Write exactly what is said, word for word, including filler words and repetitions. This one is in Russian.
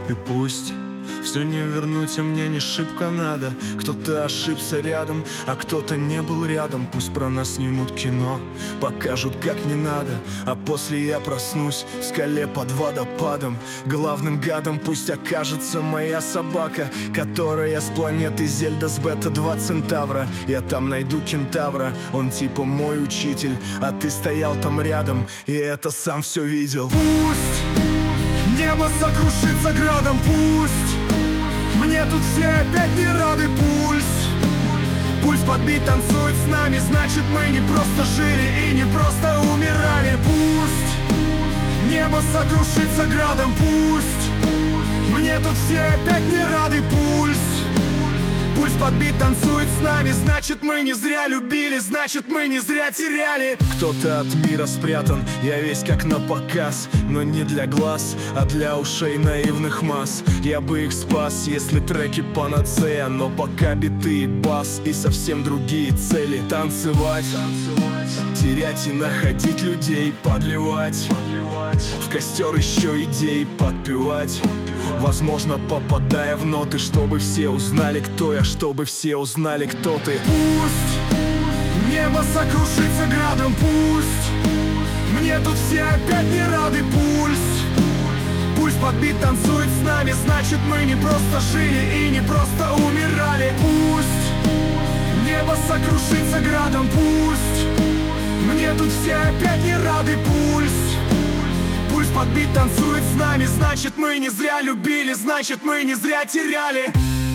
И пусть все не вернуть, а мне не шибко надо. Кто-то ошибся рядом, а кто-то не был рядом. Пусть про нас снимут кино, покажут как не надо. А после я проснусь в скале под водопадом. Главным гадом пусть окажется моя собака, которая с планеты Зельда с бета два Центавра. Я там найду кентавра, он типа мой учитель, а ты стоял там рядом и это сам все видел. Пусть небо сокрушится градом, пусть мне тут все опять не рады. Пульс, пульс подбит, танцует с нами, значит мы не просто жили и не просто умирали. Пусть небо сокрушится градом, пусть мне тут все опять не рады. Пульс, пульс подбит, танцует с нами, значит мы не зря любили, значит мы не зря теряли. Кто-то от мира спрятан, я весь как на показ, но не для глаз, а для ушей наивных масс. Я бы их спас, если треки панацея, но пока биты и бас и совсем другие цели. Танцевать, терять и находить людей, подливать в костер еще идей, подпевать, возможно попадая в ноты, чтобы все узнали, кто я, чтобы все узнали, кто ты. Пусть небо сокрушится градом, пусть мне тут все опять не рады. Пульс, пульс подбит, танцует с нами, значит мы не просто жили и не просто умирали. Пусть небо сокрушится градом, пусть мне тут все опять не рады. Пульс, пульс подбит, танцует с нами, значит мы не зря любили, значит мы не зря теряли.